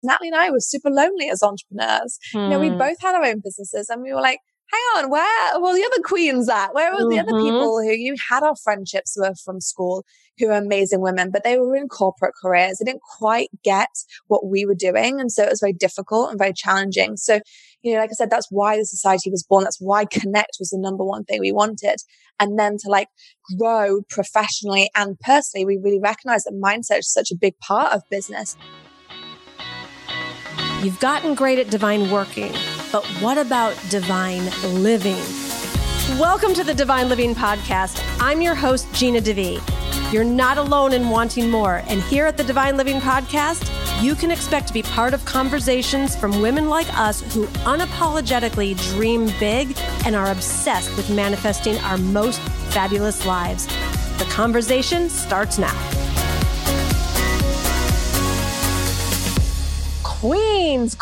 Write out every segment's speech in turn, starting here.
Natalie and I were super lonely as entrepreneurs. We both had our own businesses and we were like, hang on, where were the other queens at? Where were the other people who you had our friendships who were from school, who are amazing women, but they were in corporate careers. They didn't quite get what we were doing. And so it was very difficult and very challenging. So, like I said, that's why the society was born. That's why Connect was the number one thing we wanted. And then to grow professionally and personally, we really recognize that mindset is such a big part of business. You've gotten great at divine working, but what about divine living? Welcome to the Divine Living Podcast. I'm your host, Gina DeVee. You're not alone in wanting more. And here at the Divine Living Podcast, you can expect to be part of conversations from women like us who unapologetically dream big and are obsessed with manifesting our most fabulous lives. The conversation starts now. Queens.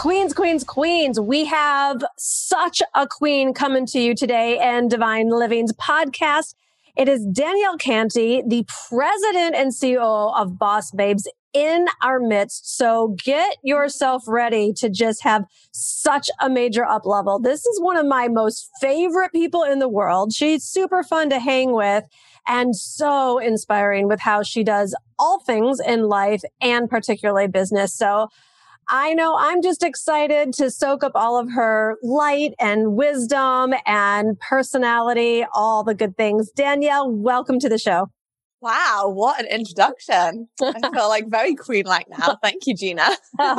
We have such a queen coming to you today and Divine Living's podcast. It is Danielle Canty, the president and CEO of Boss Babes, in our midst. So get yourself ready to just have such a major up level. This is one of my most favorite people in the world. She's super fun to hang with and so inspiring with how she does all things in life and particularly business. So I know I'm just excited to soak up all of her light and wisdom and personality, all the good things. Danielle, welcome to the show. Wow, what an introduction. I feel very queen-like now. Thank you, Gina.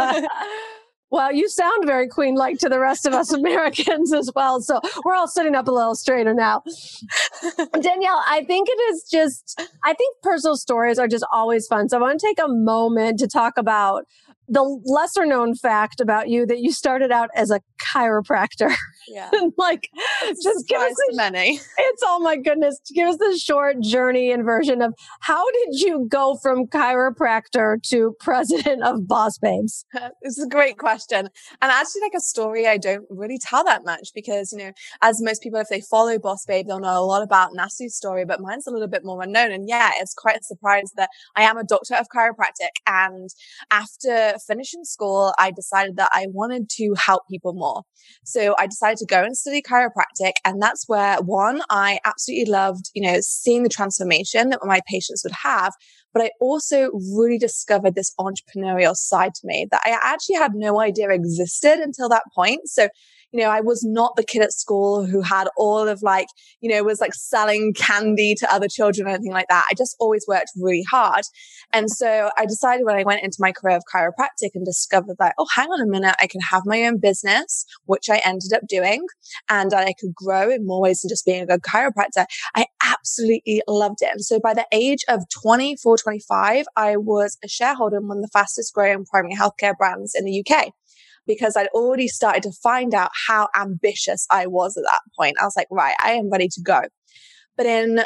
Well, you sound very queen-like to the rest of us Americans as well. So we're all sitting up a little straighter now. Danielle, I think personal stories are just always fun. So I want to take a moment to talk about the lesser known fact about you that you started out as a chiropractor. Yeah. Just give us many. It's, oh my goodness. Give us the short journey and version of how did you go from chiropractor to president of Boss Babes? It's a great question. And actually a story I don't really tell that much because, as most people, if they follow Boss Babe, they'll know a lot about Nasu's story, but mine's a little bit more unknown. And yeah, it's quite a surprise that I am a doctor of chiropractic. And after finishing school, I decided that I wanted to help people more. So I decided to go and study chiropractic. And that's where, one, I absolutely loved, seeing the transformation that my patients would have. But I also really discovered this entrepreneurial side to me that I actually had no idea existed until that point. So, I was not the kid at school who had all of was selling candy to other children or anything like that. I just always worked really hard. And so I decided when I went into my career of chiropractic and discovered that, oh, hang on a minute, I can have my own business, which I ended up doing, and I could grow in more ways than just being a good chiropractor. I absolutely loved it. And so by the age of 24, 25, I was a shareholder in one of the fastest growing primary healthcare brands in the UK. Because I'd already started to find out how ambitious I was at that point. I was like, right, I am ready to go. But in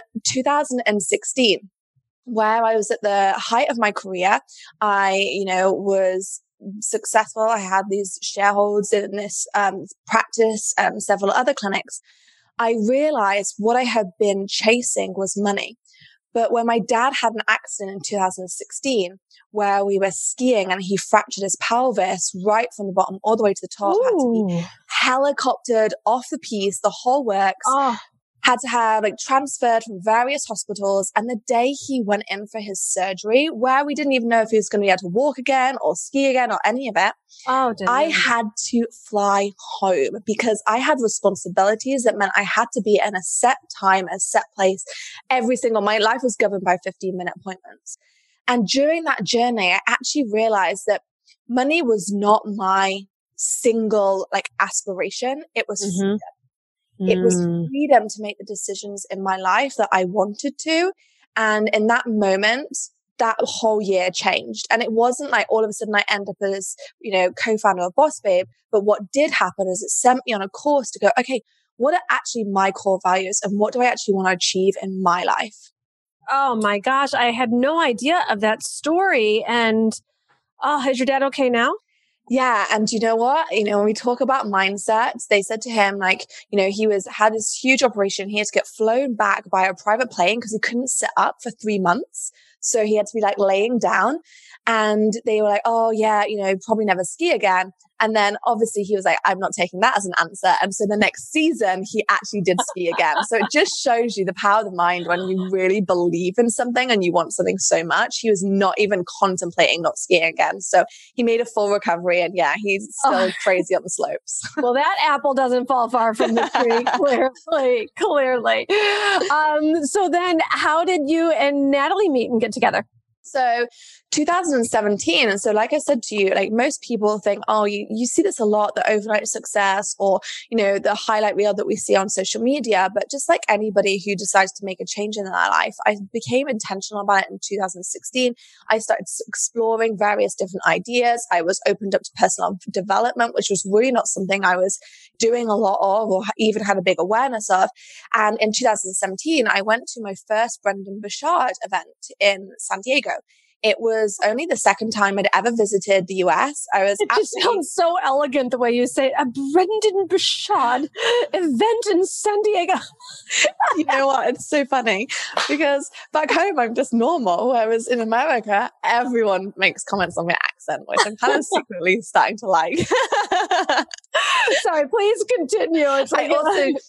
2016, where I was at the height of my career, I, was successful. I had these shareholders in this practice and several other clinics. I realized what I had been chasing was money. But when my dad had an accident in 2016, where we were skiing and he fractured his pelvis right from the bottom all the way to the top, had to be helicoptered off the piece, the whole works, had to have transferred from various hospitals. And the day he went in for his surgery, where we didn't even know if he was going to be able to walk again or ski again or any of it, I had to fly home because I had responsibilities that meant I had to be in a set time, a set place my life was governed by 15-minute appointments. And during that journey, I actually realized that money was not my single aspiration. It was freedom. It was freedom to make the decisions in my life that I wanted to. And in that moment, that whole year changed. And it wasn't all of a sudden I end up as, co-founder of Boss Babe. But what did happen is it sent me on a course to go, okay, what are actually my core values and what do I actually want to achieve in my life? Oh my gosh, I had no idea of that story. And is your dad okay now? Yeah. And you know what? When we talk about mindsets, they said to him, he had this huge operation. He had to get flown back by a private plane because he couldn't sit up for 3 months. So he had to be like laying down, and they were like, oh yeah, probably never ski again. And then obviously he was like, I'm not taking that as an answer. And so the next season he actually did ski again. So it just shows you the power of the mind when you really believe in something and you want something so much. He was not even contemplating not skiing again. So he made a full recovery, and yeah, he's still crazy on the slopes. Well, that apple doesn't fall far from the tree, clearly. So then how did you and Natalie meet and get together? So 2017. And so, like I said to you, like most people think, oh, you see this a lot, the overnight success or, the highlight reel that we see on social media. But just like anybody who decides to make a change in their life, I became intentional about it in 2016. I started exploring various different ideas. I was opened up to personal development, which was really not something I was doing a lot of or even had a big awareness of. And in 2017, I went to my first Brendon Burchard event in San Diego. It was only the second time I'd ever visited the US. It just sounds so elegant the way you say it. A Brendon Burchard event in San Diego. You know what? It's so funny because back home I'm just normal, whereas in America everyone makes comments on my accent, which I'm kind of secretly starting to like. Sorry, please continue. It's like, I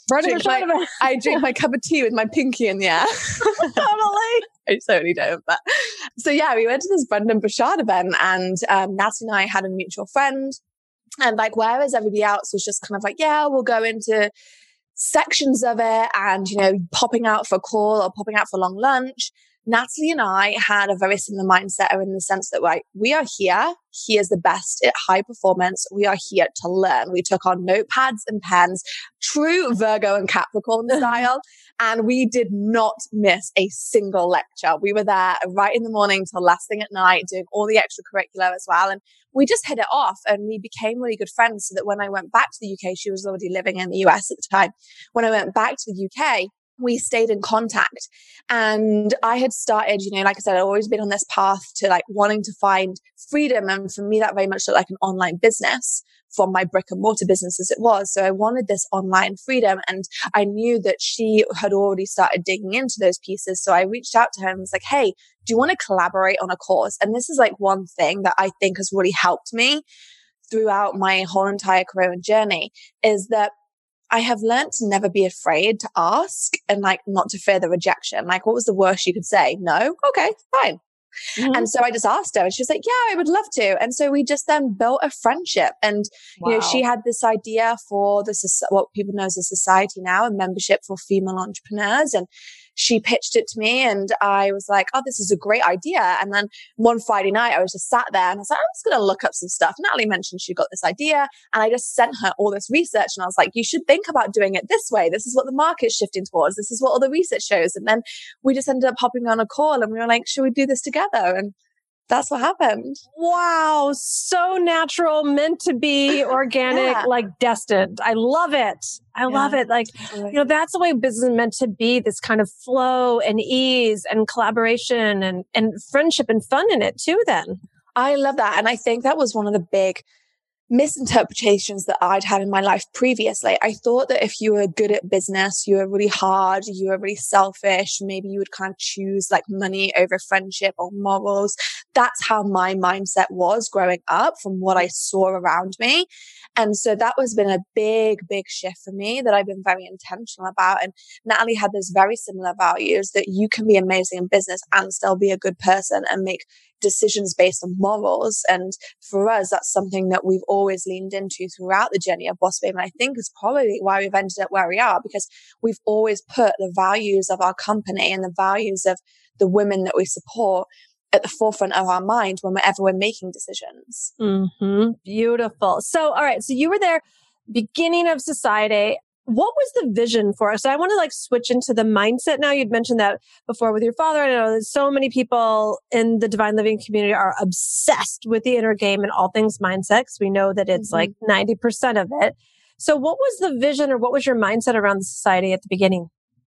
also drink my cup of tea with my pinky in the air. Totally. I totally don't. But so yeah, we went to this Brendon Burchard event, and Natalie and I had a mutual friend. And like, whereas everybody else was just kind of like, yeah, we'll go into sections of it and, popping out for a call or popping out for a long lunch, Natalie and I had a very similar mindset in the sense that, like, we are here. He is the best at high performance. We are here to learn. We took our notepads and pens, true Virgo and Capricorn style, and we did not miss a single lecture. We were there right in the morning till last thing at night, doing all the extracurricular as well. And we just hit it off and we became really good friends so that when I went back to the UK, she was already living in the US at the time. When I went back to the UK, we stayed in contact, and I had started, like I said, I'd always been on this path to like wanting to find freedom. And for me, that very much looked like an online business from my brick and mortar business as it was. So I wanted this online freedom, and I knew that she had already started digging into those pieces. So I reached out to her and was like, hey, do you want to collaborate on a course? And this is like one thing that I think has really helped me throughout my whole entire career and journey is that I have learned to never be afraid to ask and like not to fear the rejection. Like, what was the worst you could say? No? Okay, fine. Mm-hmm. And so I just asked her and she was like, yeah, I would love to. And so we just then built a friendship. And, she had this idea for what people know as a society now, a membership for female entrepreneurs. And she pitched it to me and I was like, oh, this is a great idea. And then one Friday night, I was just sat there and I was like, I'm just going to look up some stuff. Natalie mentioned she got this idea and I just sent her all this research and I was like, you should think about doing it this way. This is what the market's shifting towards. This is what all the research shows. And then we just ended up hopping on a call and we were like, should we do this together? And that's what happened. Wow. So natural, meant to be, organic, like destined. I love it. I love it. Like, that's the way business is meant to be, this kind of flow and ease and collaboration and friendship and fun in it too then. I love that. And I think that was one of the big misinterpretations that I'd had in my life previously. I thought that if you were good at business, you were really hard, you were really selfish, maybe you would kind of choose like money over friendship or morals. That's how my mindset was growing up from what I saw around me. And so that has been a big, big shift for me that I've been very intentional about. And Natalie had those very similar values that you can be amazing in business and still be a good person and make decisions based on morals. And for us, that's something that we've always leaned into throughout the journey of Boss Babe. And I think is probably why we've ended up where we are, because we've always put the values of our company and the values of the women that we support at the forefront of our mind whenever we're making decisions. Mm-hmm. Beautiful. So, all right. So you were there, beginning of Society. What was the vision for us? So I want to like switch into the mindset now. You'd mentioned that before with your father. I know that so many people in the Divine Living community are obsessed with the inner game and all things mindset, because we know that it's like 90% of it. So what was the vision or what was your mindset around the Society at the beginning?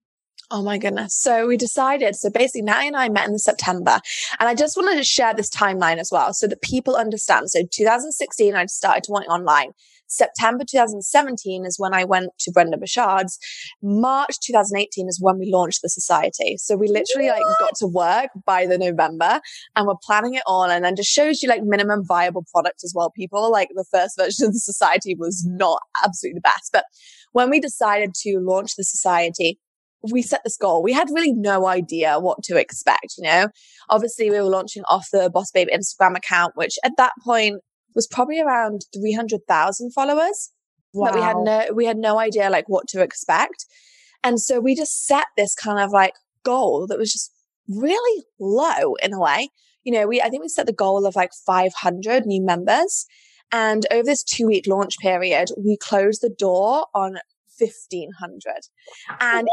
Oh my goodness. So we decided, so basically Natalie and I met in September, and I just wanted to share this timeline as well so that people understand. So 2016, I started to want online. September 2017 is when I went to Brendon Burchard's. March 2018 is when we launched the society. So we literally got to work by the November, and we're planning it all. And then just shows you minimum viable product as well, people. The first version of the society was not absolutely the best. But when we decided to launch the society, we set this goal. We had really no idea what to expect, Obviously, we were launching off the Boss Babe Instagram account, which at that point was probably around 300,000 followers. Wow. But we had no idea what to expect. And so we just set this kind of goal that was just really low in a way. I think we set the goal of 500 new members. And over this 2-week launch period, we closed the door on 1,500. And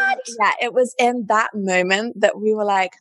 it was in that moment that we were like,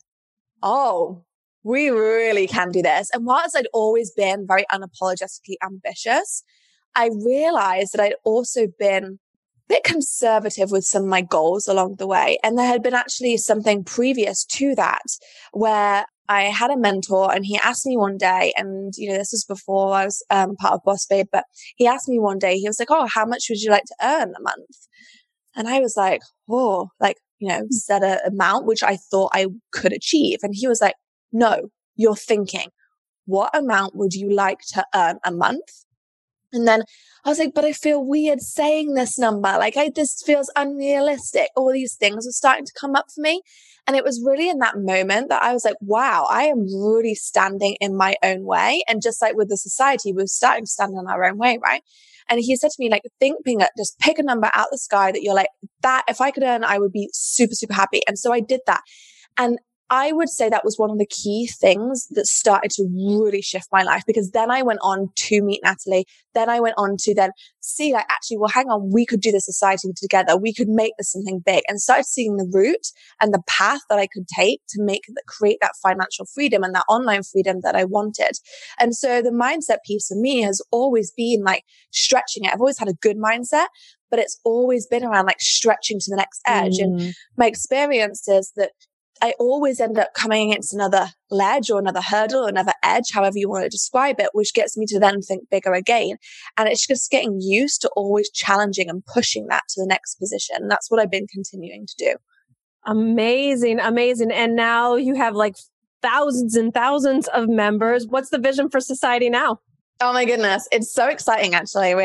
oh, we really can do this. And whilst I'd always been very unapologetically ambitious, I realized that I'd also been a bit conservative with some of my goals along the way. And there had been actually something previous to that where I had a mentor, and he asked me one day, and this was before I was part of Boss Babe, but he asked me one day, he was like, oh, how much would you like to earn a month? And I was like, oh, set an amount which I thought I could achieve. And he was like, no, you're thinking, what amount would you like to earn a month? And then I was like, but I feel weird saying this number. This feels unrealistic. All these things were starting to come up for me. And it was really in that moment that I was like, wow, I am really standing in my own way. And just like with the society, we're starting to stand in our own way, right? And he said to me, just pick a number out the sky that you're that if I could earn, I would be super, super happy. And so I did that. And I would say that was one of the key things that started to really shift my life, because then I went on to meet Natalie. Then I went on to then see actually, well, hang on, we could do this society together. We could make this something big, and started seeing the route and the path that I could take to create that financial freedom and that online freedom that I wanted. And so the mindset piece for me has always been stretching it. I've always had a good mindset, but it's always been around stretching to the next edge. And my experience is that I always end up coming against another ledge or another hurdle or another edge, however you want to describe it, which gets me to then think bigger again. And it's just getting used to always challenging and pushing that to the next position. And that's what I've been continuing to do. Amazing, amazing. And now you have thousands and thousands of members. What's the vision for society now? Oh my goodness. It's so exciting, actually.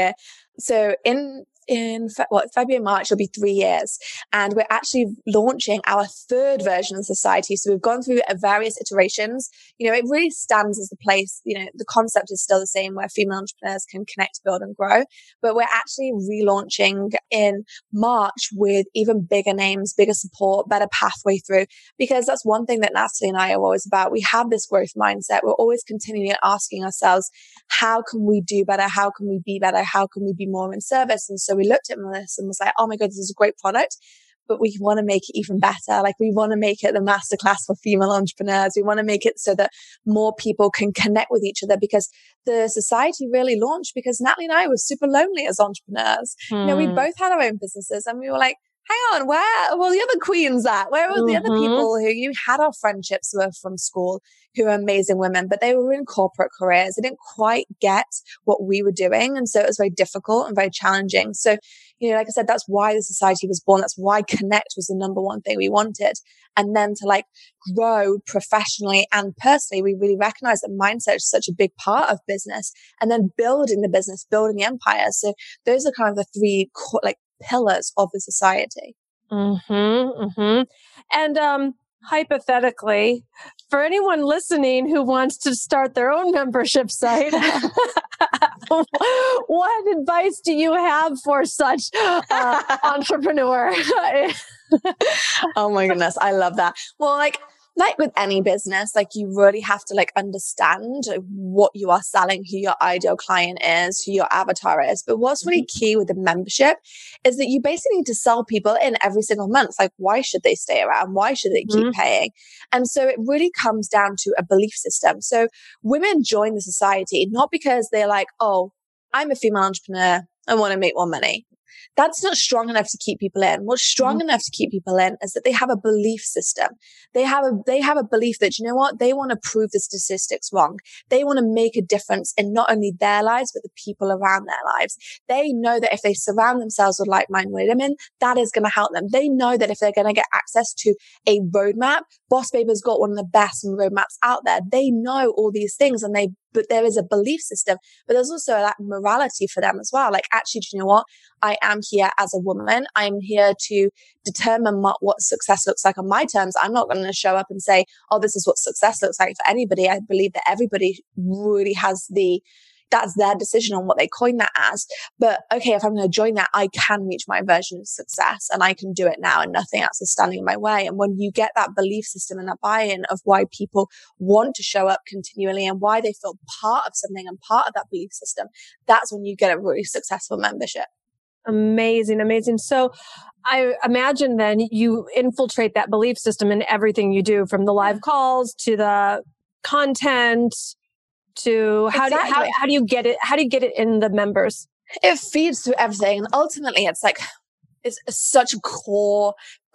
In February, March, it'll be 3 years. And we're actually launching our third version of society. So we've gone through various iterations. It really stands as the place, the concept is still the same, where female entrepreneurs can connect, build, and grow. But we're actually relaunching in March with even bigger names, bigger support, better pathway through. Because that's one thing that Natalie and I are always about. We have this growth mindset. We're always continuing asking ourselves, how can we do better? How can we be better? How can we be more in service? And so we looked at this and was like, oh my God, this is a great product, but we want to make it even better. We want to make it the masterclass for female entrepreneurs. We want to make it so that more people can connect with each other, because the society really launched because Natalie and I were super lonely as entrepreneurs. We both had our own businesses, and we were like, hang on, where were the other queens at? Where were the other people who you had our friendships with from school, who are amazing women, but they were in corporate careers. They didn't quite get what we were doing. And so it was very difficult and very challenging. So, like I said, that's why the society was born. That's why Connect was the number one thing we wanted. And then to grow professionally and personally, we really recognize that mindset is such a big part of business, and then building the business, building the empire. So those are kind of the three pillars of the society. And hypothetically, for anyone listening who wants to start their own membership site, what advice do you have for such entrepreneur? Oh my goodness, I love that. Well, like with any business, you really have to understand what you are selling, who your ideal client is, who your avatar is. But what's really key with the membership is that you basically need to sell people in every single month. Why should they stay around? Why should they keep paying? And so it really comes down to a belief system. So women join the society not because they're oh, I'm a female entrepreneur, I want to make more money. that's not strong enough to keep people in. What's strong enough to keep people in is that they have a belief system. They have a belief that, you know what, they want to prove the statistics wrong. They want to make a difference in not only their lives, but the people around their lives. They know that if they surround themselves with like-minded women, that is going to help them. They know that if they're going to get access to a roadmap, Boss Babe has got one of the best roadmaps out there. They know all these things, but there is a belief system, but there's also that morality for them as well. Like, actually, do you know what? I am here as a woman. I'm here to determine what success looks like on my terms. I'm not going to show up and say, oh, this is what success looks like for anybody. I believe that everybody really has that's their decision on what they coin that as. But okay, if I'm going to join that, I can reach my version of success and I can do it now and nothing else is standing in my way. And when you get that belief system and that buy-in of why people want to show up continually and why they feel part of something and part of that belief system, that's when you get a really successful membership. Amazing, amazing. So I imagine then you infiltrate that belief system in everything you do, from the live calls to the content to how do you get it? How do you get it in the members? It feeds through everything. And ultimately it's such a core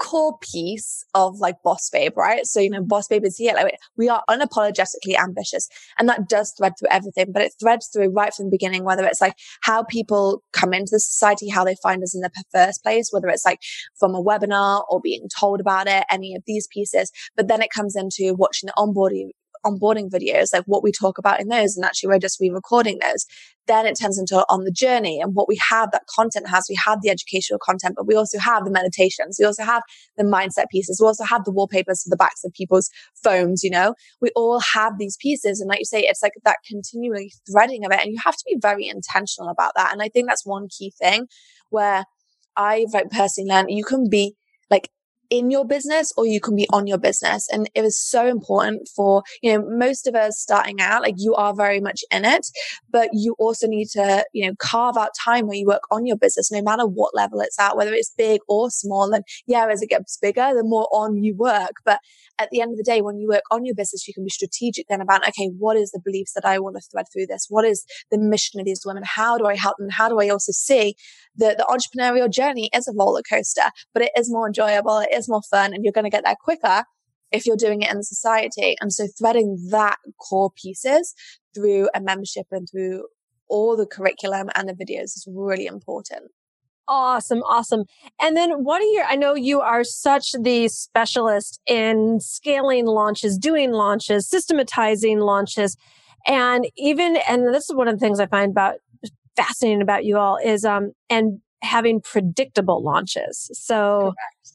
piece of like Boss Babe, right? So, Boss Babe is here. Like, we are unapologetically ambitious, and that does thread through everything, but it threads through right from the beginning, whether it's like how people come into the society, how they find us in the first place, whether it's like from a webinar or being told about it, any of these pieces. But then it comes into watching the onboarding videos, like what we talk about in those, and actually we're just re-recording those. Then it turns into on the journey, and what we have, that content has, we have the educational content, but we also have the meditations, we also have the mindset pieces, we also have the wallpapers for the backs of people's phones. We all have these pieces, and like you say, it's like that continually threading of it, and you have to be very intentional about that. And I think that's one key thing where I personally learned, you can be like in your business or you can be on your business. And it was so important for, most of us starting out, like, you are very much in it, but you also need to, carve out time where you work on your business, no matter what level it's at, whether it's big or small. And as it gets bigger, the more on you work. But at the end of the day, when you work on your business, you can be strategic then about, okay, what is the beliefs that I want to thread through this? What is the mission of these women? How do I help them? How do I also see that the entrepreneurial journey is a roller coaster, but it is more enjoyable, it is more fun, and you're going to get there quicker if you're doing it in the society. And so threading that core pieces through a membership and through all the curriculum and the videos is really important. Awesome. Awesome. And then I know you are such the specialist in scaling launches, doing launches, systematizing launches. And this is one of the things I find fascinating about you all is, and having predictable launches. So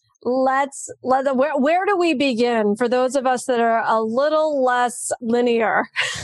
where do we begin for those of us that are a little less linear?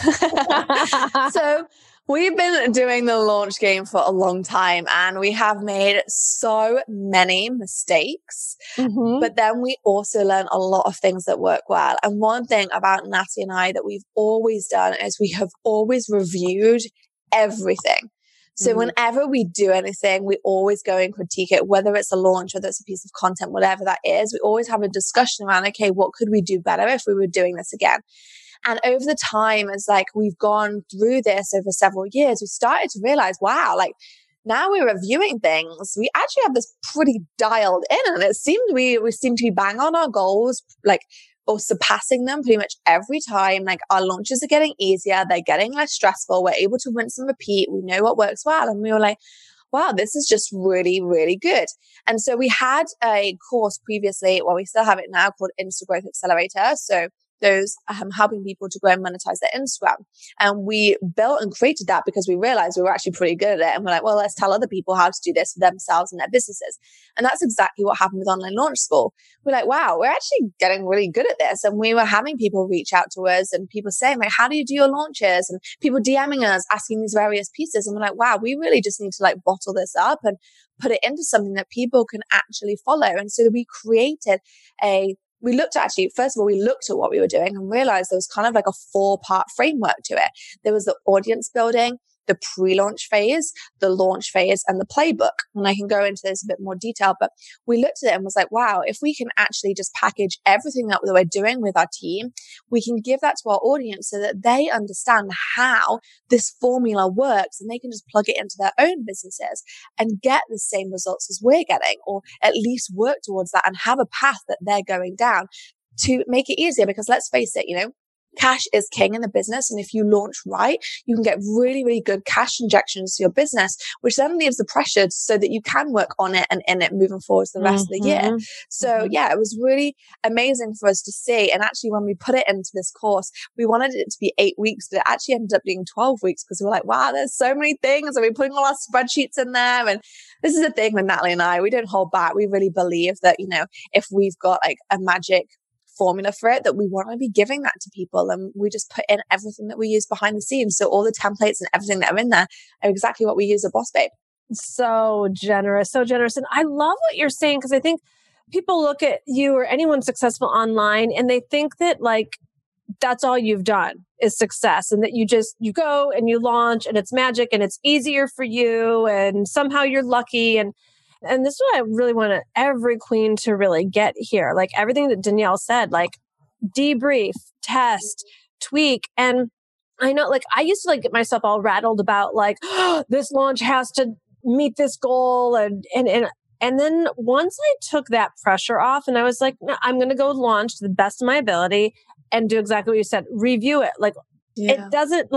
So we've been doing the launch game for a long time, and we have made so many mistakes, but then we also learn a lot of things that work well. And one thing about Natty and I that we've always done is we have always reviewed everything. So whenever we do anything, we always go and critique it, whether it's a launch, whether it's a piece of content, whatever that is. We always have a discussion around, okay, what could we do better if we were doing this again? And over the time, as like we've gone through this over several years, we started to realize, wow, like now we're reviewing things, we actually have this pretty dialed in, and it seemed we seem to be bang on our goals, like, or surpassing them pretty much every time. Like, our launches are getting easier, they're getting less stressful, we're able to rinse and repeat, we know what works well. And we were like, wow, this is just really, really good. And so we had a course previously, well, we still have it now, called Insta Growth Accelerator. So those helping people to grow and monetize their Instagram. And we built and created that because we realized we were actually pretty good at it. And we're like, well, let's tell other people how to do this for themselves and their businesses. And that's exactly what happened with Online Launch School. We're like, wow, we're actually getting really good at this. And we were having people reach out to us and people saying, like, how do you do your launches? And people DMing us, asking these various pieces. And we're like, wow, we really just need to like bottle this up and put it into something that people can actually follow. And so we created we looked at what we were doing and realized there was kind of like a 4-part framework to it. There was the audience building, the pre-launch phase, the launch phase, and the playbook. And I can go into this a bit more detail, but we looked at it and was like, wow, if we can actually just package everything that we're doing with our team, we can give that to our audience so that they understand how this formula works and they can just plug it into their own businesses and get the same results as we're getting, or at least work towards that and have a path that they're going down to make it easier. Because let's face it, cash is king in the business. And if you launch right, you can get really, really good cash injections to your business, which then leaves the pressure so that you can work on it and in it moving forward the rest of the year. So yeah, it was really amazing for us to see. And actually, when we put it into this course, we wanted it to be 8 weeks, but it actually ended up being 12 weeks because we were like, wow, there's so many things. And we're putting all our spreadsheets in there. And this is the thing with Natalie and I, we don't hold back. We really believe that, if we've got like a magic formula for it, that we want to be giving that to people, and we just put in everything that we use behind the scenes. So all the templates and everything that are in there are exactly what we use at Boss Babe. So generous, so generous. And I love what you're saying, because I think people look at you or anyone successful online and they think that like that's all you've done is success, and that you go and you launch and it's magic and it's easier for you and somehow you're lucky. And this is what I really want every queen to really get here. Like everything that Danielle said, like debrief, test, tweak. And I know, like, I used to like get myself all rattled about like, oh, this launch has to meet this goal. And then once I took that pressure off and I was like, no, I'm going to go launch to the best of my ability and do exactly what you said, review it. Like it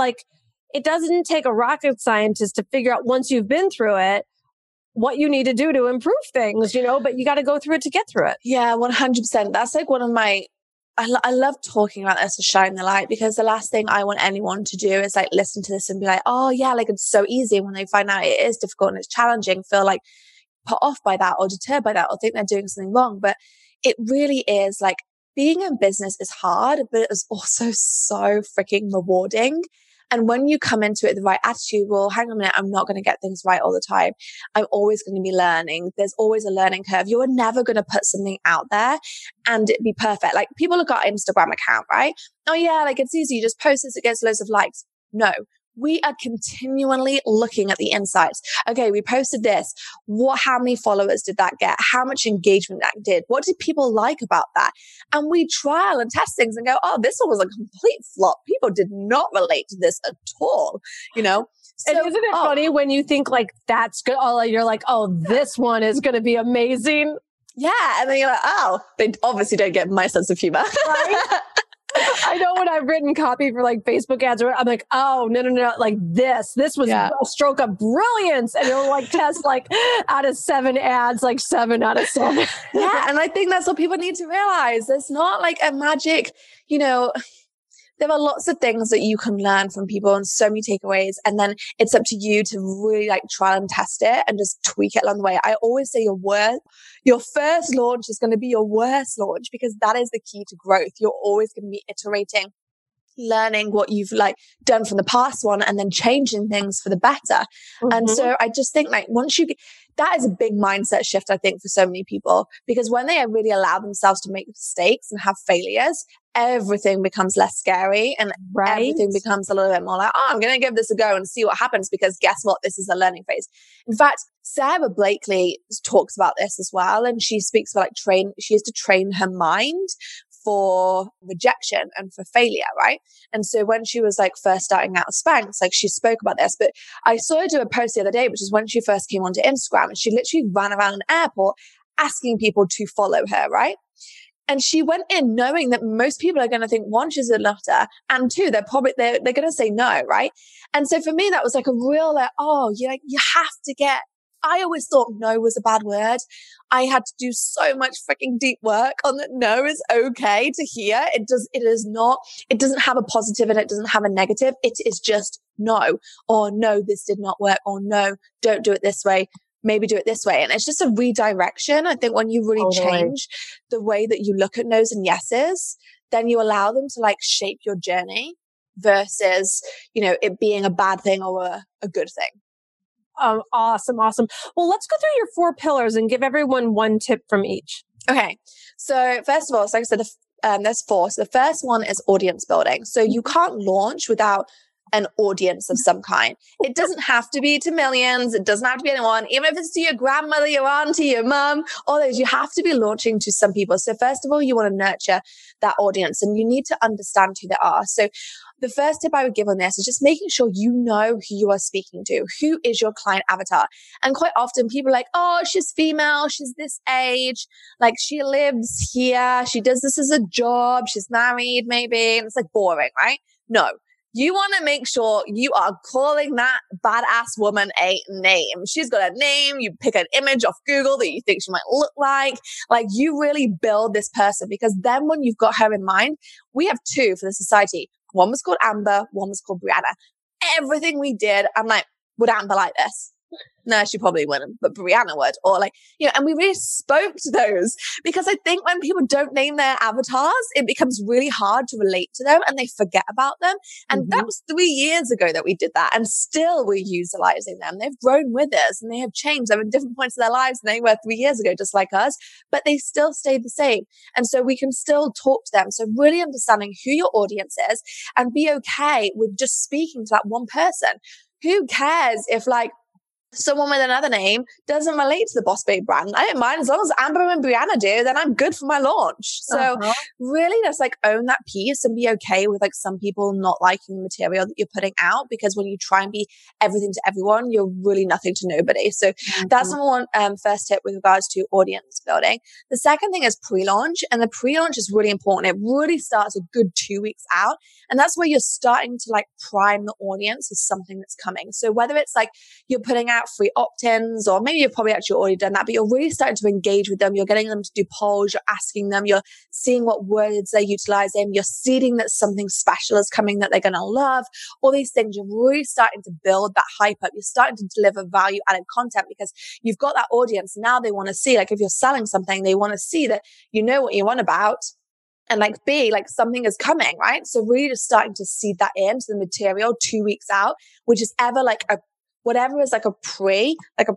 doesn't take a rocket scientist to figure out once you've been through it, what you need to do to improve things, but you got to go through it to get through it. Yeah, 100%. That's like one of my, I love talking about this to shine the light, because the last thing I want anyone to do is like listen to this and be like, oh yeah, like it's so easy. When they find out it is difficult and it's challenging, feel like put off by that or deterred by that or think they're doing something wrong. But it really is like, being in business is hard, but it is also so freaking rewarding. And when you come into it with the right attitude, well, hang on a minute, I'm not going to get things right all the time. I'm always going to be learning. There's always a learning curve. You're never going to put something out there and it be perfect. Like people look at our Instagram account, right? Oh yeah, like it's easy. You just post this, it gets loads of likes. No. We are continually looking at the insights. Okay, we posted this. How many followers did that get? How much engagement that did? What did people like about that? And we trial and test things and go, oh, this one was a complete flop. People did not relate to this at all, So, and isn't it funny when you think like that's good? You're like, oh, this one is going to be amazing. Yeah. And then you're like, oh, they obviously don't get my sense of humor. Right? I know when I've written copy for like Facebook ads, I'm like, oh, no. Like this was a stroke of brilliance. And it'll like test like out of 7 ads, like 7 out of 7. Yeah. And I think that's what people need to realize. There's not like a magic, there are lots of things that you can learn from people and so many takeaways. And then it's up to you to really like try and test it and just tweak it along the way. I always say your first launch is going to be your worst launch, because that is the key to growth. You're always going to be iterating, learning what you've like done from the past one and then changing things for the better. Mm-hmm. And so I just think like that is a big mindset shift, I think, for so many people, because when they really allow themselves to make mistakes and have failures, everything becomes less scary and everything becomes a little bit more like, oh, I'm going to give this a go and see what happens, because guess what? This is a learning phase. In fact, Sarah Blakely talks about this as well. And she speaks about she has to train her mind for rejection and for failure, right? And so when she was like first starting out as Spanx, like she spoke about this, but I saw her do a post the other day, which is when she first came onto Instagram, and she literally ran around an airport asking people to follow her, right? And she went in knowing that most people are going to think, one, she's a nutter, and two, they're going to say no, right? And so for me, that was like a real like, oh, you have to get. I always thought no was a bad word. I had to do so much freaking deep work on that no is okay to hear. It doesn't have a positive and it doesn't have a negative. It is just no, or no, this did not work, or no, don't do it this way. Maybe do it this way. And it's just a redirection. I think when you really change the way that you look at no's and yeses, then you allow them to like shape your journey versus, it being a bad thing or a good thing. Awesome. Well, let's go through your 4 pillars and give everyone one tip from each. Okay. So first of all, like I said, there's 4. So the first one is audience building. So you can't launch without an audience of some kind. It doesn't have to be to millions. It doesn't have to be anyone. Even if it's to your grandmother, your auntie, your mum, all those, you have to be launching to some people. So first of all, you want to nurture that audience and you need to understand who they are. So the first tip I would give on this is just making sure you know who you are speaking to. Who is your client avatar? And quite often people are like, oh, she's female. She's this age. Like she lives here. She does this as a job. She's married maybe. And it's like boring, right? No. You want to make sure you are calling that badass woman a name. She's got a name. You pick an image off Google that you think she might look like. Like you really build this person, because then when you've got her in mind, we have two for the society. One was called Amber. One was called Brianna. Everything we did, I'm like, would Amber like this? No, she probably wouldn't, but Brianna would. Or like, and we really spoke to those, because I think when people don't name their avatars, it becomes really hard to relate to them and they forget about them. And that was 3 years ago that we did that. And still we're utilizing them. They've grown with us and they have changed. They're in different points of their lives than they were 3 years ago, just like us, but they still stayed the same. And so we can still talk to them. So really understanding who your audience is and be okay with just speaking to that one person. Who cares if like someone with another name doesn't relate to the Boss Babe brand? I don't mind. As long as Amber and Brianna do, then I'm good for my launch. So really just like own that piece and be okay with like some people not liking the material that you're putting out, because when you try and be everything to everyone, you're really nothing to nobody. So that's number one, first tip with regards to audience building. The second thing is pre-launch, and the pre-launch is really important. It really starts a good 2 weeks out. And that's where you're starting to like prime the audience with something that's coming. So whether it's like you're putting out free opt-ins, or maybe you've probably actually already done that, but you're really starting to engage with them. You're getting them to do polls. You're asking them. You're seeing what words they're utilizing. You're seeding that something special is coming that they're going to love. All these things, you're really starting to build that hype up. You're starting to deliver value-added content because you've got that audience. Now they want to see, like if you're selling something, they want to see that you know what you want about. And like B, like something is coming, right? So really just starting to seed that into the material 2 weeks out, which is ever like whatever is like a pre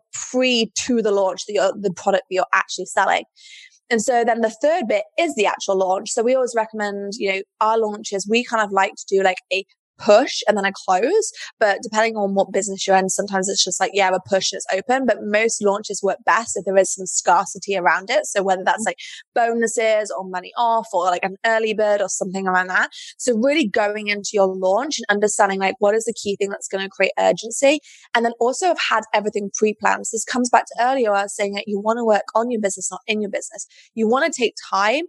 to the launch, the product that you're actually selling. And so then the third bit is the actual launch. So we always recommend, our launches, we kind of like to do like a push and then a close, but depending on what business you're in, sometimes it's just like, we're push and it's open, but most launches work best if there is some scarcity around it. So whether that's like bonuses or money off or like an early bird or something around that. So really going into your launch and understanding like what is the key thing that's going to create urgency. And then also have had everything pre-planned. So this comes back to earlier, I was saying that you want to work on your business, not in your business. You want to take time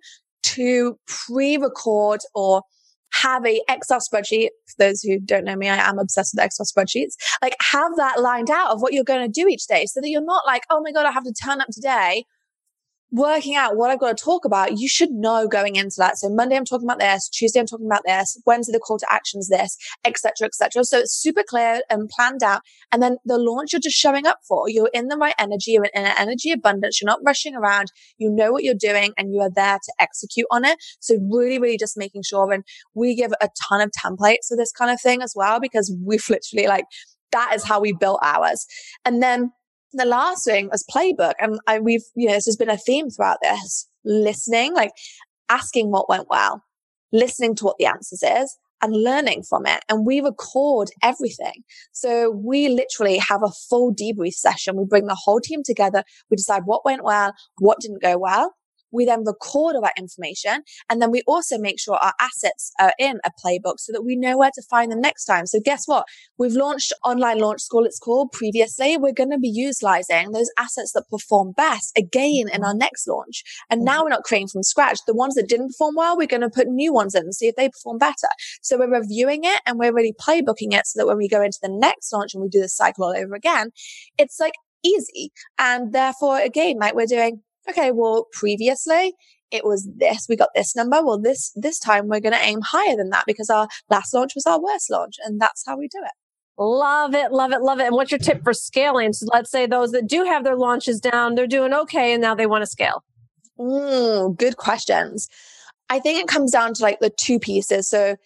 to pre-record or have a Excel spreadsheet. For those who don't know me, I am obsessed with Excel spreadsheets. Like have that lined out of what you're going to do each day so that you're not like, oh my God, I have to turn up today working out what I've got to talk about. You should know going into that. So Monday, I'm talking about this. Tuesday, I'm talking about this. Wednesday, the call to action is this, et cetera, et cetera. So it's super clear and planned out. And then the launch you're just showing up for, you're in the right energy. You're in an energy abundance. You're not rushing around. You know what you're doing and you are there to execute on it. So really, really just making sure. And we give a ton of templates for this kind of thing as well, because we've literally like, that is how we built ours. And then the last thing was playbook. And this has been a theme throughout this, listening, like asking what went well, listening to what the answers is and learning from it. And we record everything. So we literally have a full debrief session. We bring the whole team together. We decide what went well, what didn't go well. We then record all that information. And then we also make sure our assets are in a playbook so that we know where to find them next time. So guess what? We've launched Online Launch School, it's called previously. We're going to be utilizing those assets that perform best again in our next launch. And now we're not creating from scratch. The ones that didn't perform well, we're going to put new ones in and see if they perform better. So we're reviewing it and we're really playbooking it so that when we go into the next launch and we do this cycle all over again, it's like easy. And therefore, again, like we're doing, okay, well, previously it was this, we got this number. Well, this time we're going to aim higher than that because our last launch was our worst launch. And that's how we do it. Love it, love it, love it. And what's your tip for scaling? So let's say those that do have their launches down, they're doing okay, and now they want to scale. Good questions. I think it comes down to like the two pieces. So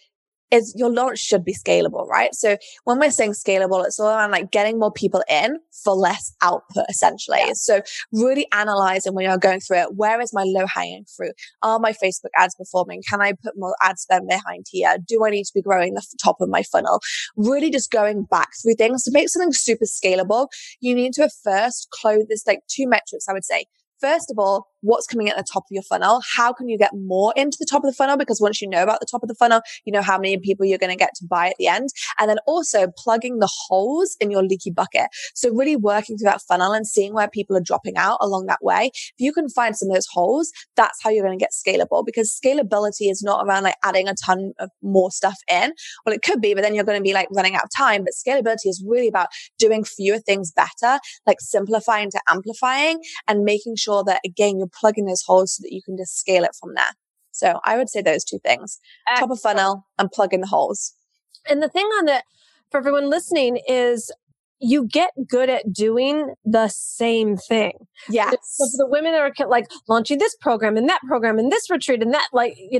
is your launch should be scalable, right? So when we're saying scalable, it's all around like getting more people in for less output, essentially. Yeah. So really analyzing when you're going through it, where is my low hanging fruit? Are my Facebook ads performing? Can I put more ad spend behind here? Do I need to be growing the top of my funnel? Really just going back through things to make something super scalable. You need to first close this, like 2 metrics, I would say. First of all, what's coming at the top of your funnel? How can you get more into the top of the funnel? Because once you know about the top of the funnel, you know how many people you're going to get to buy at the end. And then also plugging the holes in your leaky bucket. So really working through that funnel and seeing where people are dropping out along that way. If you can find some of those holes, that's how you're going to get scalable, because scalability is not around like adding a ton of more stuff in. Well, it could be, but then you're going to be like running out of time. But scalability is really about doing fewer things better, like simplifying to amplifying and making sure that, again, you're plugging those holes so that you can just scale it from there. So I would say those 2 things, top of funnel and plug in the holes. And the thing on that for everyone listening is you get good at doing the same thing. Yes. So for the women that are like launching this program and that program and this retreat and that, like, you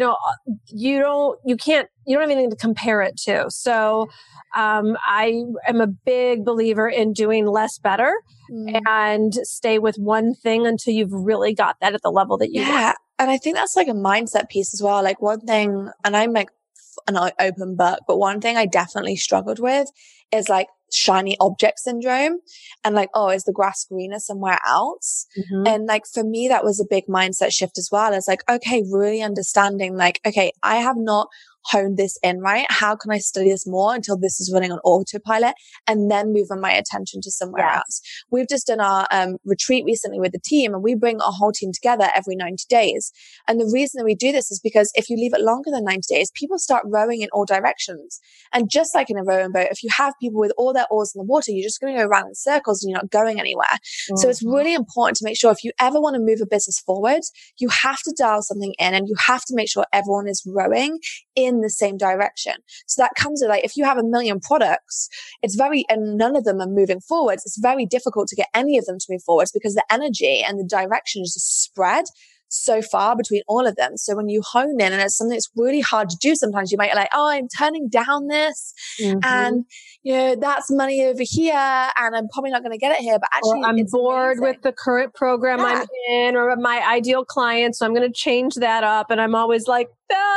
don't have anything to compare it to. So I am a big believer in doing less better and stay with one thing until you've really got that at the level that you want. And I think that's like a mindset piece as well. Like one thing, and I'm like an open book, but one thing I definitely struggled with is like shiny object syndrome and like, oh, is the grass greener somewhere else? And like for me, that was a big mindset shift as well. It's like, okay, really understanding like, okay, I have not honed this in, right? How can I study this more until this is running on autopilot and then move on my attention to somewhere else? We've just done our retreat recently with the team, and we bring our whole team together every 90 days. And the reason that we do this is because if you leave it longer than 90 days, people start rowing in all directions. And just like in a rowing boat, if you have people with all their oars in the water, you're just going to go around in circles and you're not going anywhere. So it's really important to make sure if you ever want to move a business forward, you have to dial something in and you have to make sure everyone is rowing in the same direction. So that comes with like, if you have 1 million products, and none of them are moving forwards, it's very difficult to get any of them to move forwards because the energy and the direction is just spread so far between all of them. So when you hone in, and it's something that's really hard to do, sometimes you might be like, oh, I'm turning down this and that's money over here and I'm probably not going to get it here, but actually I'm bored with the current program I'm in or my ideal client, so I'm going to change that up. And I'm always like,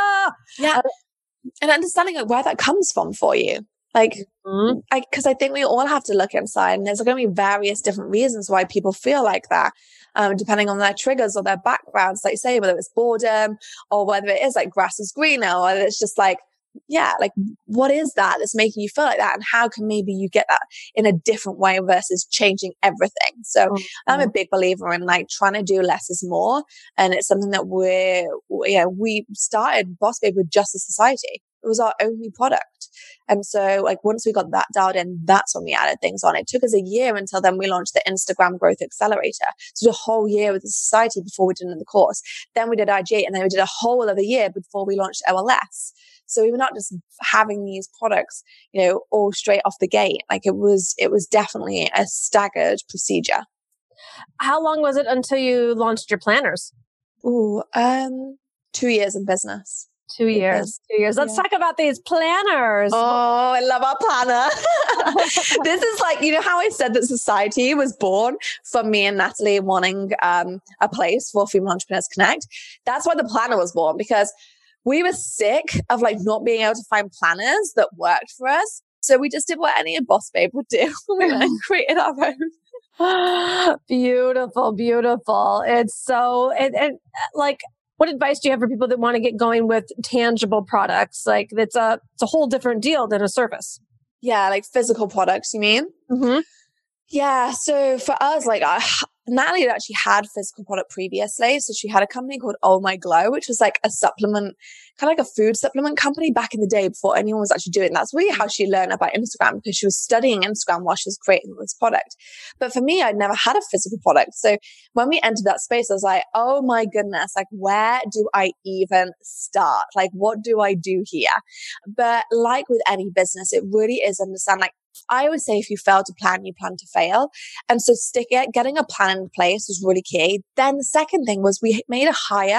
and understanding like where that comes from for you. Like, because I think we all have to look inside, and there's going to be various different reasons why people feel like that, depending on their triggers or their backgrounds, like say, whether it's boredom or whether it is like grass is greener, or whether it's just like, like what is that that's making you feel like that? And how can maybe you get that in a different way versus changing everything? So I'm a big believer in like trying to do less is more. And it's something that we started Boss Babe with just a society. It was our only product. And so like once we got that dialed in, that's when we added things on. It took us a year until then we launched the Instagram Growth Accelerator. So the whole year with the society before we did the course. Then we did IG, and then we did a whole other year before we launched OLS. So we were not just having these products, all straight off the gate. Like it was definitely a staggered procedure. How long was it until you launched your planners? 2 years in business. 2 years. 2 years. Let's talk about these planners. Oh, I love our planner. This is like, how I said that society was born from me and Natalie wanting a place for Female Entrepreneurs Connect. That's why the planner was born, because we were sick of like not being able to find planners that worked for us. So we just did what any boss babe would do. We went and created our own. Beautiful, beautiful. It's so, and like, what advice do you have for people that want to get going with tangible products? Like it's a whole different deal than a service. Yeah, like physical products, you mean? Yeah. So for us, like Natalie had actually had physical product previously. So she had a company called Oh My Glow, which was like a supplement, kind of like a food supplement company back in the day before anyone was actually doing it. That's really how she learned about Instagram, because she was studying Instagram while she was creating this product. But for me, I'd never had a physical product. So when we entered that space, I was like, oh my goodness, like where do I even start? Like, what do I do here? But like with any business, it really is understand, like, I always say if you fail to plan, you plan to fail. And so getting a plan in place was really key. Then the second thing was we made a hire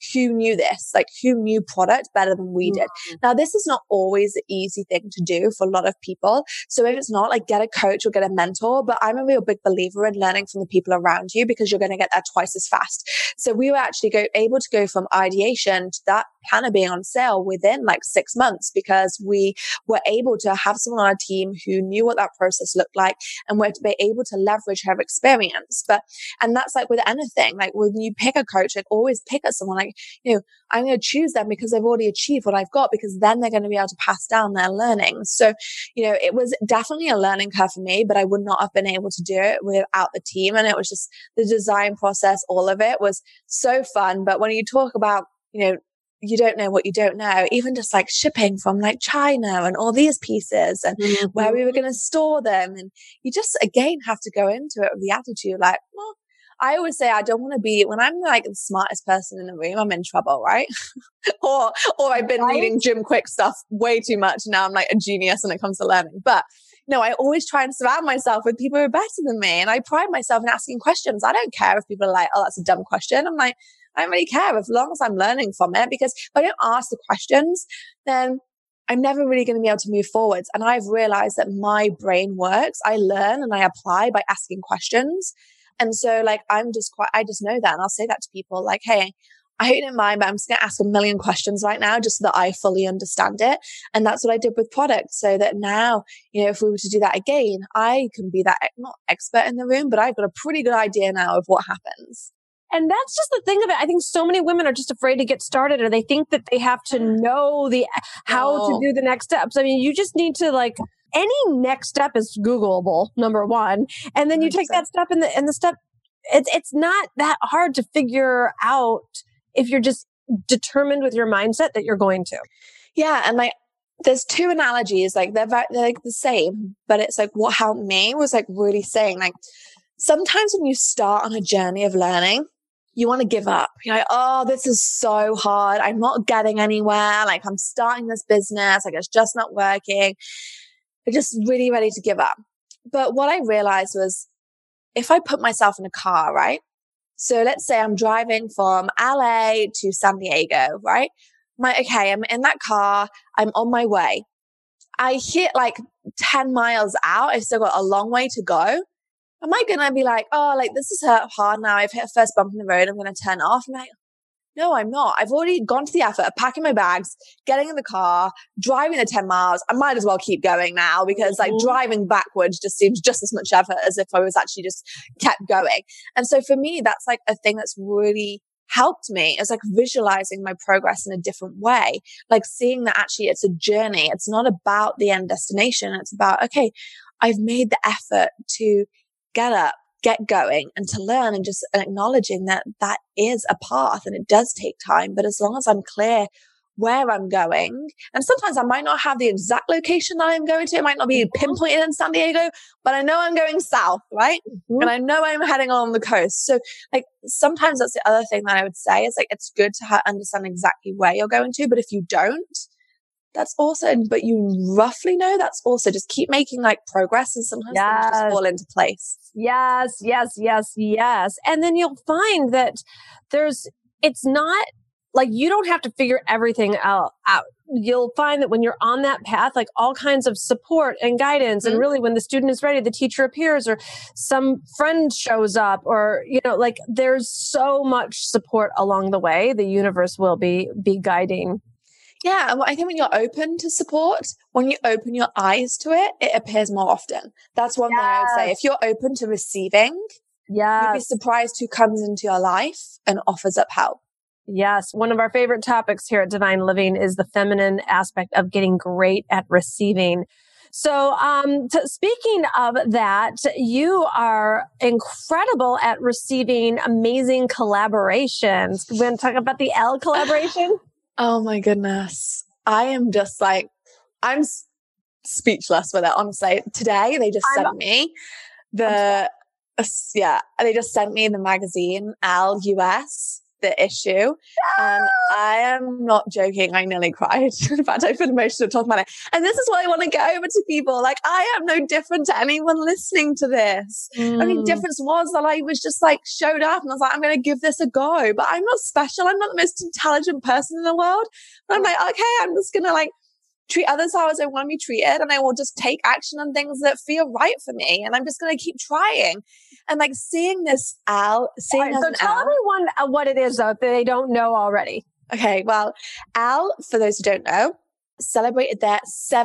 who knew this, like who knew product better than we did. Now, this is not always the easy thing to do for a lot of people. So if it's not, like, get a coach or get a mentor, but I'm a real big believer in learning from the people around you, because you're going to get there twice as fast. So we were actually able to go from ideation to that planner being on sale within like 6 months, because we were able to have someone on our team who knew what that process looked like, and were to be able to leverage her experience. And that's like with anything, like when you pick a coach, like always pick at someone like, I'm going to choose them because they've already achieved what I've got, because then they're going to be able to pass down their learning. So, it was definitely a learning curve for me, but I would not have been able to do it without the team. And it was just the design process, all of it was so fun. But when you talk about, you don't know what you don't know, even just like shipping from like China and all these pieces, and where we were going to store them. And you just, again, have to go into it with the attitude like, well, I always say I don't want to be, when I'm like the smartest person in the room, I'm in trouble, right? or I've been reading Jim Quick stuff way too much. Now I'm like a genius when it comes to learning. But no, I always try and surround myself with people who are better than me. And I pride myself in asking questions. I don't care if people are like, oh, that's a dumb question. I'm like, I don't really care as long as I'm learning from it, because if I don't ask the questions, then I'm never really going to be able to move forwards. And I've realized that my brain works. I learn and I apply by asking questions. And so like, I just know that. And I'll say that to people like, hey, I hope you don't mind, but I'm just going to ask a million questions right now just so that I fully understand it. And that's what I did with product. So that now, if we were to do that again, I can be that, not expert in the room, but I've got a pretty good idea now of what happens. And that's just the thing of it. I think so many women are just afraid to get started, or they think that they have to know how to do the next steps. I mean, you just need to like, any next step is Googleable, number one. And then you take that step and the step, it's not that hard to figure out if you're just determined with your mindset that you're going to. Yeah. And like, there's two analogies, like they're like the same, but it's like what helped me was like really saying like, sometimes when you start on a journey of learning, you want to give up. You're like, oh, this is so hard. I'm not getting anywhere. Like I'm starting this business. Like it's just not working. I'm just really ready to give up. But what I realized was if I put myself in a car, right? So let's say I'm driving from LA to San Diego, right? I'm in that car. I'm on my way. I hit like 10 miles out. I've still got a long way to go. Am I going to be like, oh, like this is hard now. I've hit a first bump in the road. I'm going to turn off. I'm like, no, I'm not. I've already gone to the effort of packing my bags, getting in the car, driving the 10 miles. I might as well keep going now, because like driving backwards just seems just as much effort as if I was actually just kept going. And so for me, that's like a thing that's really helped me. It's like visualizing my progress in a different way, like seeing that actually it's a journey. It's not about the end destination. It's about, okay, I've made the effort to get up, get going, and to learn, and just acknowledging that that is a path and it does take time. But as long as I'm clear where I'm going, and sometimes I might not have the exact location that I'm going to, it might not be pinpointed in San Diego, but I know I'm going south, right? And I know I'm heading along the coast. So like sometimes that's the other thing that I would say is like, it's good to understand exactly where you're going to, but if you don't, that's also, but you roughly know, that's also just keep making like progress, and sometimes things just fall into place. Yes. And then you'll find that it's not like you don't have to figure everything out. You'll find that when you're on that path, like all kinds of support and guidance, and really when the student is ready, the teacher appears or some friend shows up, or, like there's so much support along the way. The universe will be guiding. Yeah. And I think when you're open to support, when you open your eyes to it, it appears more often. That's one thing I would say. If you're open to receiving, you'd be surprised who comes into your life and offers up help. Yes. One of our favorite topics here at Divine Living is the feminine aspect of getting great at receiving. So, speaking of that, you are incredible at receiving amazing collaborations. We want to talk about the Elle collaboration? Oh my goodness. I am just like, I'm speechless with it, honestly. Today, they just sent me they just sent me the magazine, Elle US. the issue. And I am not joking. I nearly cried. In fact, I feel emotional talking about it. And this is what I want to get over to people. Like, I am no different to anyone listening to this. Only difference was that I was just like showed up and I was like, I'm going to give this a go. But I'm not special. I'm not the most intelligent person in the world. But I'm like, okay, I'm just going to like treat others how I want to be treated. And I will just take action on things that feel right for me. And I'm just going to keep trying. And like seeing this Al, seeing so tell everyone what it is, though, if they don't know already. Okay, well, Al, for those who don't know, celebrated their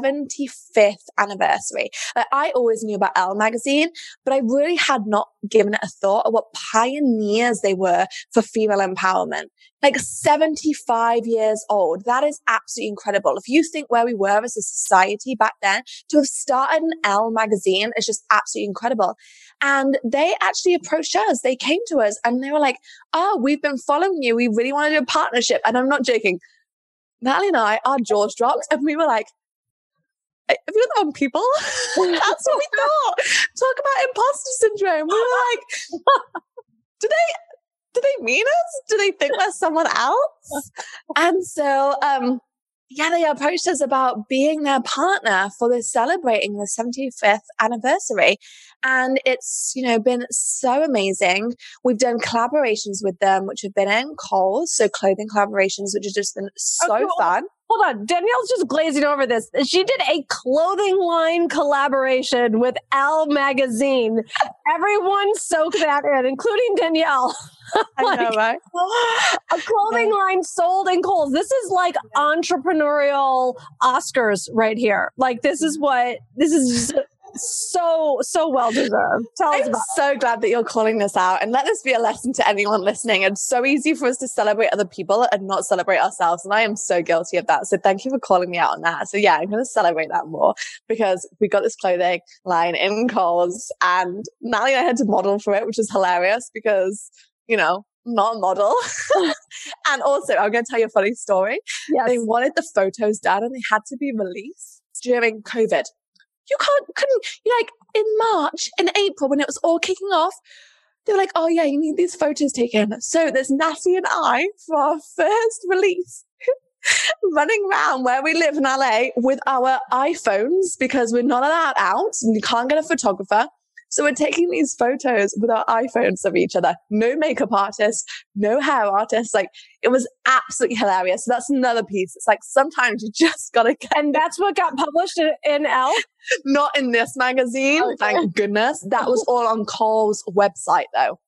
75th anniversary. Like, I always knew about Elle magazine, but I really had not given it a thought of what pioneers they were for female empowerment. Like 75 years old. That is absolutely incredible. If you think where we were as a society back then, to have started an Elle magazine is just absolutely incredible. And they actually approached us. They came to us and they were like, oh, we've been following you. We really want to do a partnership. And I'm not joking. Natalie and I, our jaws dropped and we were like, have you got the wrong people? That's what we thought. Talk about imposter syndrome. We were like, do they mean us? Do they think we're someone else? And so, yeah, they approached us about being their partner for this celebrating the 75th anniversary. And it's, been so amazing. We've done collaborations with them, which have been in Kohl's. So clothing collaborations, which has just been so fun. Hold on. Danielle's just glazing over this. She did a clothing line collaboration with Elle magazine. Everyone soak that in, including Danielle. I know, right? A clothing line sold in Kohl's. This is like entrepreneurial Oscars right here. Like, this is just so well deserved. Tell us about it. I'm so glad that you're calling this out, and let this be a lesson to anyone listening. It's so easy for us to celebrate other people and not celebrate ourselves. And I am so guilty of that. So thank you for calling me out on that. So yeah, I'm going to celebrate that more because we got this clothing line in Kohl's and Natalie and I had to model for it, which is hilarious because, not a model. And also, I'm going to tell you a funny story. Yes. They wanted the photos done and they had to be released during COVID. You couldn't, like in March, in April, when it was all kicking off, they were like, oh yeah, you need these photos taken. So there's Natty and I for our first release running around where we live in LA with our iPhones because we're not allowed out and you can't get a photographer. So we're taking these photos with our iPhones of each other. No makeup artist, no hair artist. Like, it was absolutely hilarious. So that's another piece. It's like, sometimes you just got to get... And that's what got published in Elle? Not in this magazine, okay. Thank goodness. That was all on Kohl's website, though.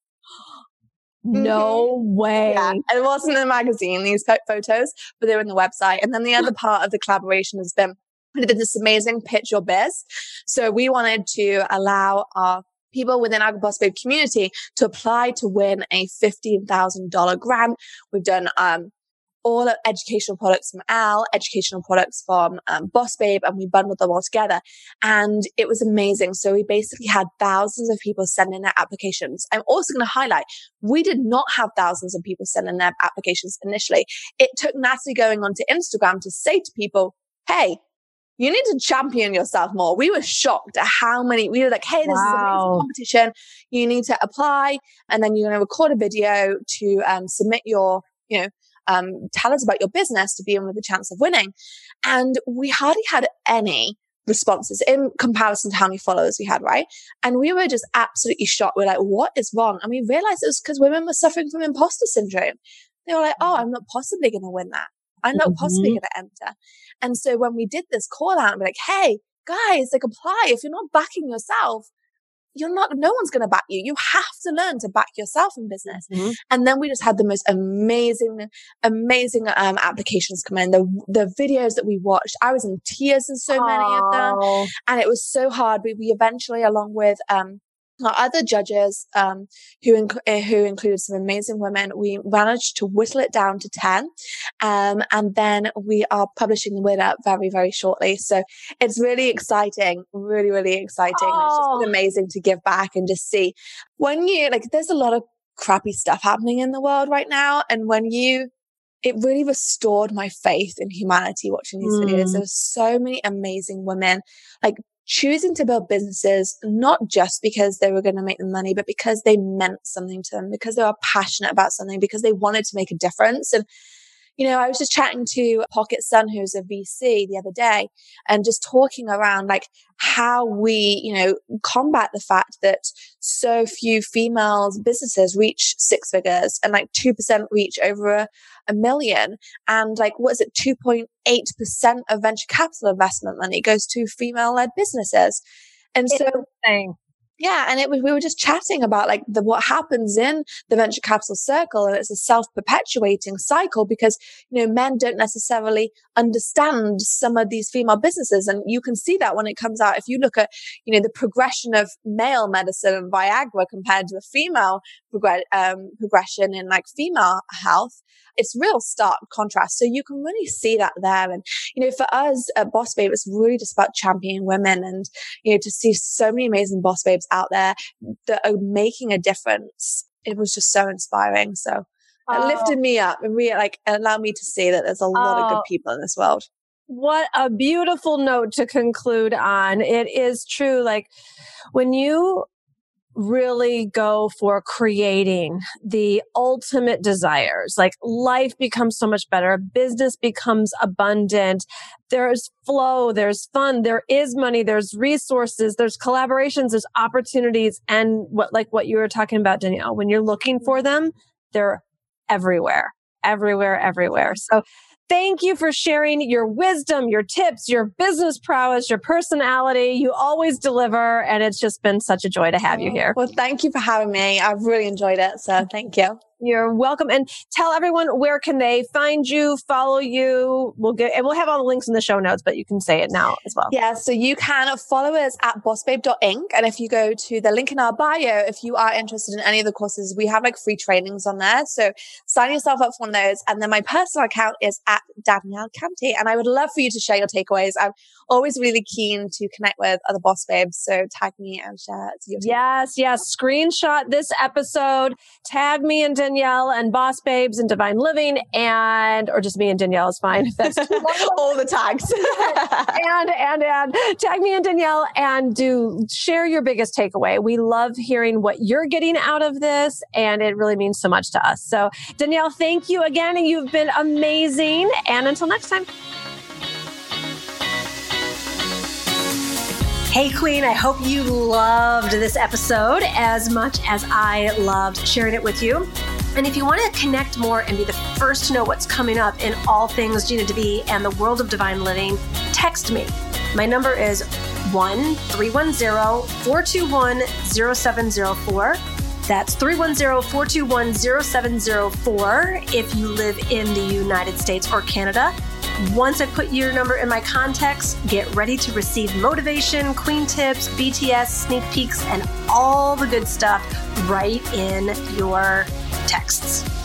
No way. Yeah, it wasn't in the magazine, these photos, but they were in the website. And then the other part of the collaboration has been, we did this amazing Pitch Your Biz. So we wanted to allow our people within our Boss Babe community to apply to win a $15,000 grant. We've done all educational products from Elle, educational products from Boss Babe, and we bundled them all together. And it was amazing. So we basically had thousands of people send in their applications. I'm also going to highlight, we did not have thousands of people send in their applications initially. It took Natalie going onto Instagram to say to people, hey, you need to champion yourself more. We were shocked at how many, we were like, hey, this is an amazing competition. You need to apply. And then you're going to record a video to submit your, tell us about your business to be in with a chance of winning. And we hardly had any responses in comparison to how many followers we had, right? And we were just absolutely shocked. We're like, what is wrong? And we realized it was because women were suffering from imposter syndrome. They were like, oh, I'm not possibly going to win that. I'm not possibly going to enter. And so when we did this call out and be like, hey, guys, like, apply. If you're not backing yourself, no one's going to back you. You have to learn to back yourself in business. And then we just had the most amazing applications come in. The videos that we watched, I was in tears in so many of them. And it was so hard. We eventually, along with, our other judges, who included some amazing women, we managed to whittle it down to 10. And then we are publishing the winner very, very shortly. So it's really exciting, really, really exciting. It's just been amazing to give back and just see when there's a lot of crappy stuff happening in the world right now. And it really restored my faith in humanity watching these videos. There were so many amazing women, like choosing to build businesses, not just because they were going to make them money, but because they meant something to them, because they were passionate about something, because they wanted to make a difference. And I was just chatting to Pocket Sun, who's a VC, the other day, and just talking around like how we, combat the fact that so few female businesses reach six figures and like 2% reach over a million. And like, what is it? 2.8% of venture capital investment money goes to female-led businesses. And yeah. And we were just chatting about like what happens in the venture capital circle. And it's a self-perpetuating cycle because, men don't necessarily understand some of these female businesses. And you can see that when it comes out. If you look at, the progression of male medicine and Viagra compared to the female progression in like female health, it's real stark contrast. So you can really see that there. And, for us at Boss Babe, it's really just about championing women and, to see so many amazing boss babes out there that are making a difference. It was just so inspiring. So it lifted me up and really allowed me to see that there's a lot of good people in this world. What a beautiful note to conclude on. It is true. Like when you really go for creating the ultimate desires, like life becomes so much better. Business becomes abundant. There's flow, there's fun, there is money, there's resources, there's collaborations, there's opportunities. And what you were talking about, Danielle, when you're looking for them, they're everywhere. So thank you for sharing your wisdom, your tips, your business prowess, your personality. You always deliver, and it's just been such a joy to have you here. Well, thank you for having me. I've really enjoyed it. So thank you. You're welcome. And tell everyone, where can they find you, follow you? We'll have all the links in the show notes, but you can say it now as well. Yeah. So you can follow us at bossbabe.inc. And if you go to the link in our bio, if you are interested in any of the courses, we have like free trainings on there. So sign yourself up for one of those. And then my personal account is at Danielle Canty. And I would love for you to share your takeaways. I'm always really keen to connect with other boss babes. So tag me and share your takeaways. Yes. Screenshot this episode, tag me and Danielle and Boss Babes and Divine Living, or just me and Danielle is fine. If that's all the tags. and tag me and Danielle and share your biggest takeaway. We love hearing what you're getting out of this, and it really means so much to us. So Danielle, thank you again, and you've been amazing. And until next time. Hey, Queen, I hope you loved this episode as much as I loved sharing it with you. And if you want to connect more and be the first to know what's coming up in all things Gina DeVee and the world of divine living, text me. My number is 1-310-421-0704. That's 310-421-0704 if you live in the United States or Canada. Once I put your number in my contacts, get ready to receive motivation, queen tips, BTS, sneak peeks, and all the good stuff right in your texts.